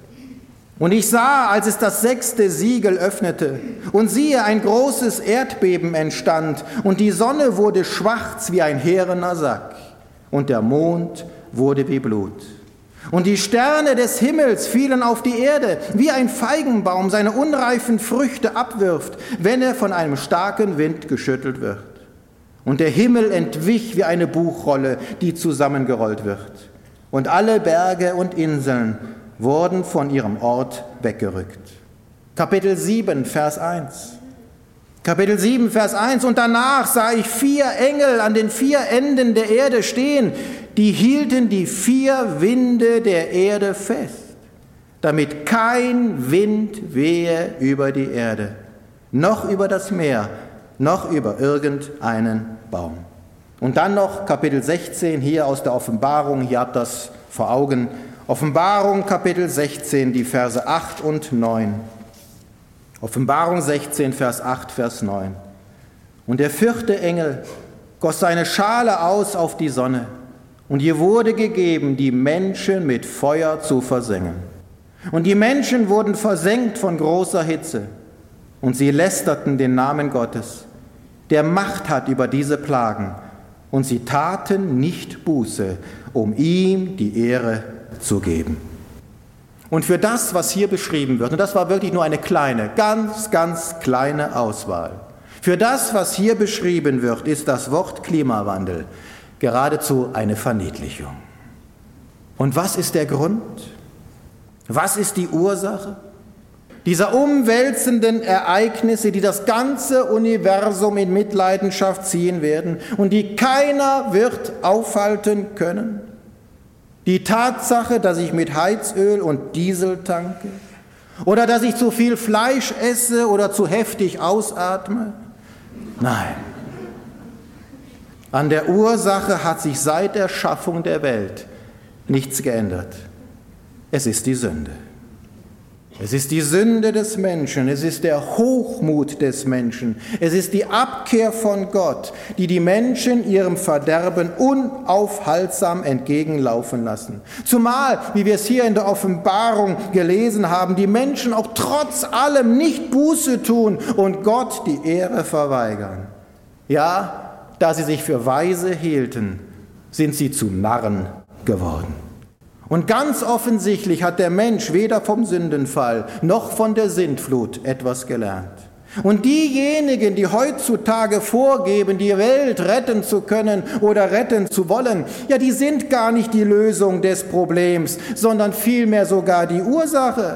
Und ich sah, als es das sechste Siegel öffnete, und siehe, ein großes Erdbeben entstand, und die Sonne wurde schwarz wie ein härener Sack, und der Mond wurde wie Blut. Und die Sterne des Himmels fielen auf die Erde, wie ein Feigenbaum seine unreifen Früchte abwirft, wenn er von einem starken Wind geschüttelt wird. Und der Himmel entwich wie eine Buchrolle, die zusammengerollt wird. Und alle Berge und Inseln wurden von ihrem Ort weggerückt. Kapitel sieben, Vers eins. Kapitel sieben, Vers eins. Und danach sah ich vier Engel an den vier Enden der Erde stehen, die hielten die vier Winde der Erde fest, damit kein Wind wehe über die Erde, noch über das Meer, noch über irgendeinen Baum. Und dann noch Kapitel sechzehn, hier aus der Offenbarung, hier habt ihr das vor Augen. Offenbarung Kapitel sechzehn, die Verse acht und neun. Offenbarung sechzehn, Vers acht, Vers neun. Und der vierte Engel goss seine Schale aus auf die Sonne, und ihr wurde gegeben, die Menschen mit Feuer zu versengen. Und die Menschen wurden versengt von großer Hitze, und sie lästerten den Namen Gottes, der Macht hat über diese Plagen, und sie taten nicht Buße, um ihm die Ehre zu geben. Und für das, was hier beschrieben wird, und das war wirklich nur eine kleine, ganz, ganz kleine Auswahl, für das, was hier beschrieben wird, ist das Wort Klimawandel geradezu eine Verniedlichung. Und was ist der Grund? Was ist die Ursache dieser umwälzenden Ereignisse, die das ganze Universum in Mitleidenschaft ziehen werden und die keiner wird aufhalten können? Die Tatsache, dass ich mit Heizöl und Diesel tanke oder dass ich zu viel Fleisch esse oder zu heftig ausatme? Nein. An der Ursache hat sich seit der Schaffung der Welt nichts geändert. Es ist die Sünde. Es ist die Sünde des Menschen, es ist der Hochmut des Menschen, es ist die Abkehr von Gott, die die Menschen ihrem Verderben unaufhaltsam entgegenlaufen lassen. Zumal, wie wir es hier in der Offenbarung gelesen haben, die Menschen auch trotz allem nicht Buße tun und Gott die Ehre verweigern. Ja, da sie sich für weise hielten, sind sie zu Narren geworden. Und ganz offensichtlich hat der Mensch weder vom Sündenfall noch von der Sintflut etwas gelernt. Und diejenigen, die heutzutage vorgeben, die Welt retten zu können oder retten zu wollen, ja, die sind gar nicht die Lösung des Problems, sondern vielmehr sogar die Ursache.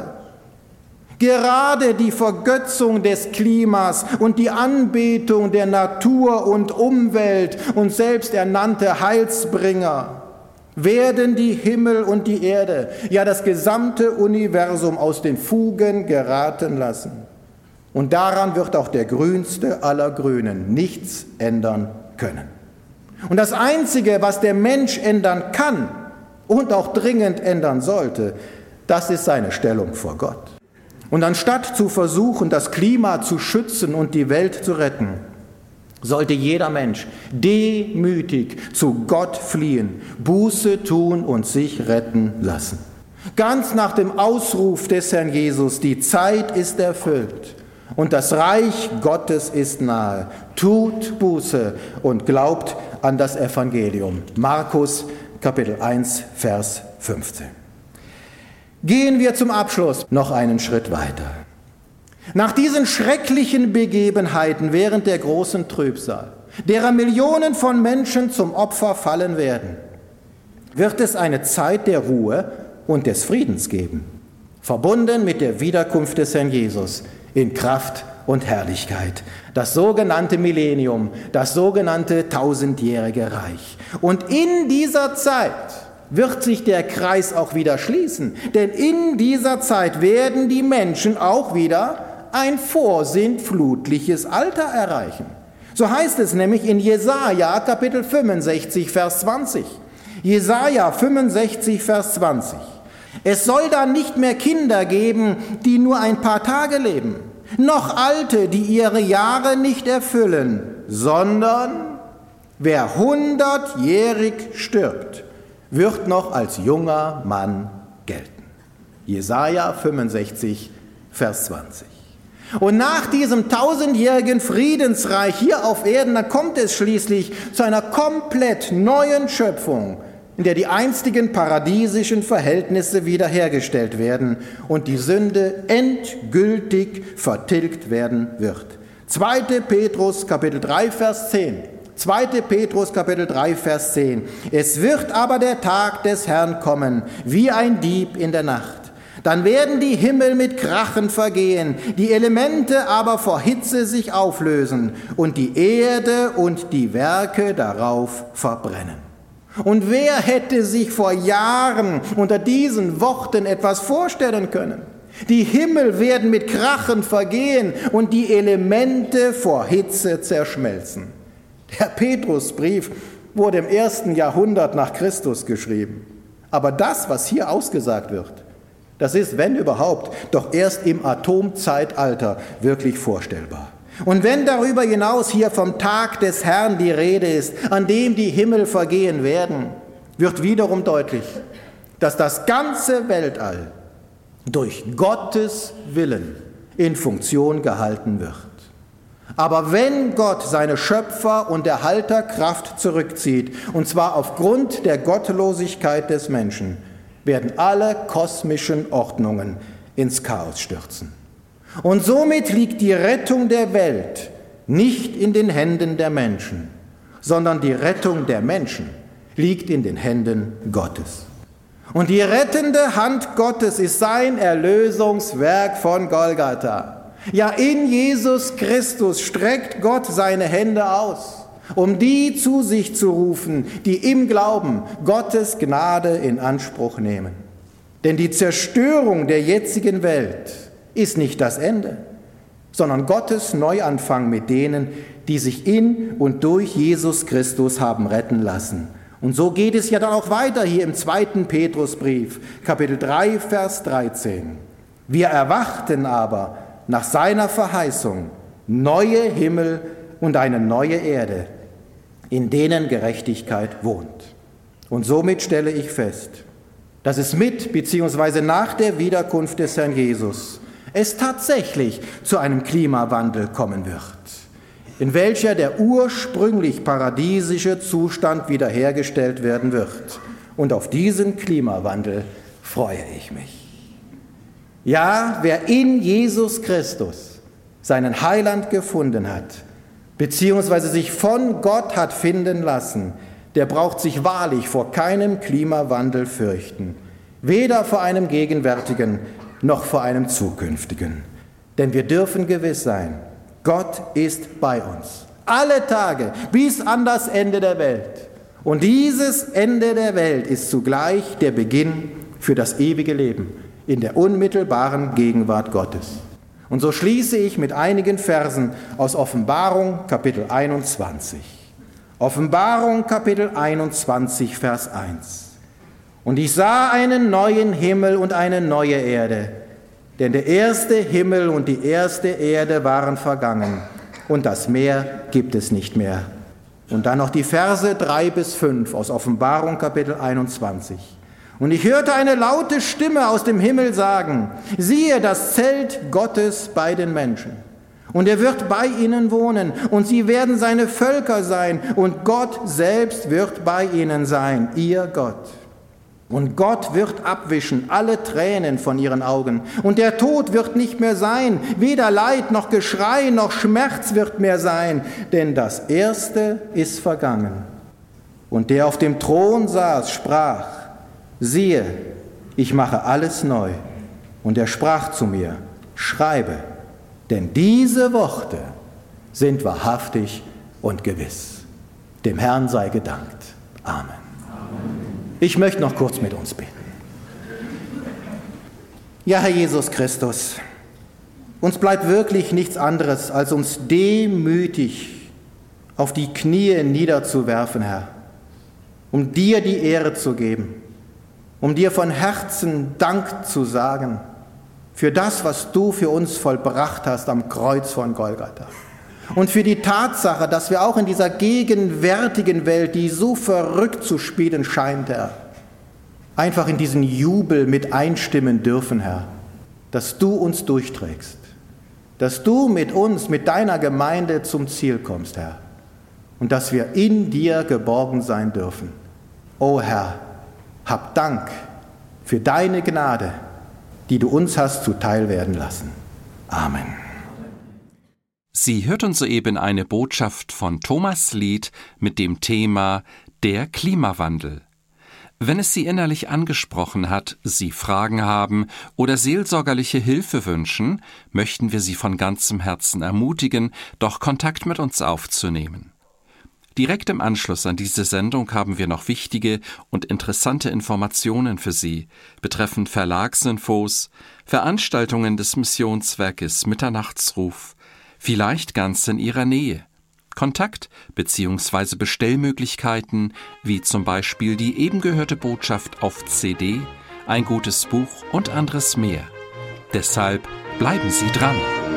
Gerade die Vergötzung des Klimas und die Anbetung der Natur und Umwelt und selbsternannte Heilsbringer werden die Himmel und die Erde, ja das gesamte Universum aus den Fugen geraten lassen. Und daran wird auch der grünste aller Grünen nichts ändern können. Und das Einzige, was der Mensch ändern kann und auch dringend ändern sollte, das ist seine Stellung vor Gott. Und anstatt zu versuchen, das Klima zu schützen und die Welt zu retten, sollte jeder Mensch demütig zu Gott fliehen, Buße tun und sich retten lassen. Ganz nach dem Ausruf des Herrn Jesus, die Zeit ist erfüllt und das Reich Gottes ist nahe. Tut Buße und glaubt an das Evangelium. Markus Kapitel eins, Vers fünfzehn. Gehen wir zum Abschluss noch einen Schritt weiter. Nach diesen schrecklichen Begebenheiten während der großen Trübsal, derer Millionen von Menschen zum Opfer fallen werden, wird es eine Zeit der Ruhe und des Friedens geben, verbunden mit der Wiederkunft des Herrn Jesus in Kraft und Herrlichkeit, das sogenannte Millennium, das sogenannte tausendjährige Reich. Und in dieser Zeit wird sich der Kreis auch wieder schließen, denn in dieser Zeit werden die Menschen auch wieder ein vorsintflutliches Alter erreichen. So heißt es nämlich in Jesaja Kapitel fünfundsechzig, Vers zwanzig. Jesaja fünfundsechzig, Vers zwanzig. Es soll dann nicht mehr Kinder geben, die nur ein paar Tage leben, noch Alte, die ihre Jahre nicht erfüllen, sondern wer hundertjährig stirbt, wird noch als junger Mann gelten. Jesaja fünfundsechzig, Vers zwanzig. Und nach diesem tausendjährigen Friedensreich hier auf Erden, dann kommt es schließlich zu einer komplett neuen Schöpfung, in der die einstigen paradiesischen Verhältnisse wiederhergestellt werden und die Sünde endgültig vertilgt werden wird. zweiter Petrus Kapitel drei, Vers zehn. zweiter Petrus Kapitel drei, Vers zehn. Es wird aber der Tag des Herrn kommen, wie ein Dieb in der Nacht. Dann werden die Himmel mit Krachen vergehen, die Elemente aber vor Hitze sich auflösen und die Erde und die Werke darauf verbrennen. Und wer hätte sich vor Jahren unter diesen Worten etwas vorstellen können? Die Himmel werden mit Krachen vergehen und die Elemente vor Hitze zerschmelzen. Der Petrusbrief wurde im ersten Jahrhundert nach Christus geschrieben. Aber das, was hier ausgesagt wird, das ist, wenn überhaupt, doch erst im Atomzeitalter wirklich vorstellbar. Und wenn darüber hinaus hier vom Tag des Herrn die Rede ist, an dem die Himmel vergehen werden, wird wiederum deutlich, dass das ganze Weltall durch Gottes Willen in Funktion gehalten wird. Aber wenn Gott seine Schöpfer- und Erhalterkraft zurückzieht, und zwar aufgrund der Gottlosigkeit des Menschen, werden alle kosmischen Ordnungen ins Chaos stürzen. Und somit liegt die Rettung der Welt nicht in den Händen der Menschen, sondern die Rettung der Menschen liegt in den Händen Gottes. Und die rettende Hand Gottes ist sein Erlösungswerk von Golgatha. Ja, in Jesus Christus streckt Gott seine Hände aus, um die zu sich zu rufen, die im Glauben Gottes Gnade in Anspruch nehmen. Denn die Zerstörung der jetzigen Welt ist nicht das Ende, sondern Gottes Neuanfang mit denen, die sich in und durch Jesus Christus haben retten lassen. Und so geht es ja dann auch weiter hier im zweiten Petrusbrief, Kapitel drei, Vers dreizehn. Wir erwarten aber nach seiner Verheißung neue Himmel und eine neue Erde, in denen Gerechtigkeit wohnt. Und somit stelle ich fest, dass es mit bzw. nach der Wiederkunft des Herrn Jesus es tatsächlich zu einem Klimawandel kommen wird, in welcher der ursprünglich paradiesische Zustand wiederhergestellt werden wird Und auf diesen Klimawandel freue ich mich. Ja, wer in Jesus Christus seinen Heiland gefunden hat, beziehungsweise sich von Gott hat finden lassen, der braucht sich wahrlich vor keinem Klimawandel fürchten, weder vor einem gegenwärtigen noch vor einem zukünftigen. Denn wir dürfen gewiss sein, Gott ist bei uns, alle Tage bis an das Ende der Welt. Und dieses Ende der Welt ist zugleich der Beginn für das ewige Leben in der unmittelbaren Gegenwart Gottes. Und so schließe ich mit einigen Versen aus Offenbarung Kapitel einundzwanzig. Offenbarung Kapitel einundzwanzig, Vers eins. Und ich sah einen neuen Himmel und eine neue Erde, denn der erste Himmel und die erste Erde waren vergangen und das Meer gibt es nicht mehr. Und dann noch die Verse drei bis fünf aus Offenbarung Kapitel einundzwanzig. Und ich hörte eine laute Stimme aus dem Himmel sagen, siehe das Zelt Gottes bei den Menschen. Und er wird bei ihnen wohnen und sie werden seine Völker sein und Gott selbst wird bei ihnen sein, ihr Gott. Und Gott wird abwischen alle Tränen von ihren Augen. Und der Tod wird nicht mehr sein, weder Leid noch Geschrei noch Schmerz wird mehr sein, denn das Erste ist vergangen. Und der auf dem Thron saß, sprach, siehe, ich mache alles neu. Und er sprach zu mir, schreibe, denn diese Worte sind wahrhaftig und gewiss. Dem Herrn sei gedankt. Amen. Ich möchte noch kurz mit uns beten. Ja, Herr Jesus Christus, uns bleibt wirklich nichts anderes, als uns demütig auf die Knie niederzuwerfen, Herr, um dir die Ehre zu geben, um dir von Herzen Dank zu sagen für das, was du für uns vollbracht hast am Kreuz von Golgatha. Und für die Tatsache, dass wir auch in dieser gegenwärtigen Welt, die so verrückt zu spielen scheint, Herr, einfach in diesen Jubel mit einstimmen dürfen, Herr, dass du uns durchträgst, dass du mit uns, mit deiner Gemeinde zum Ziel kommst, Herr, und dass wir in dir geborgen sein dürfen. O Herr, hab Dank für deine Gnade, die du uns hast zuteil werden lassen. Amen. Sie hörten soeben eine Botschaft von Thomas Lied mit dem Thema Der Klimawandel. Wenn es Sie innerlich angesprochen hat, Sie Fragen haben oder seelsorgerliche Hilfe wünschen, möchten wir Sie von ganzem Herzen ermutigen, doch Kontakt mit uns aufzunehmen. Direkt im Anschluss an diese Sendung haben wir noch wichtige und interessante Informationen für Sie betreffend Verlagsinfos, Veranstaltungen des Missionswerkes Mitternachtsruf, vielleicht ganz in Ihrer Nähe. Kontakt bzw. Bestellmöglichkeiten, wie zum Beispiel die eben gehörte Botschaft auf C D, ein gutes Buch und anderes mehr. Deshalb bleiben Sie dran.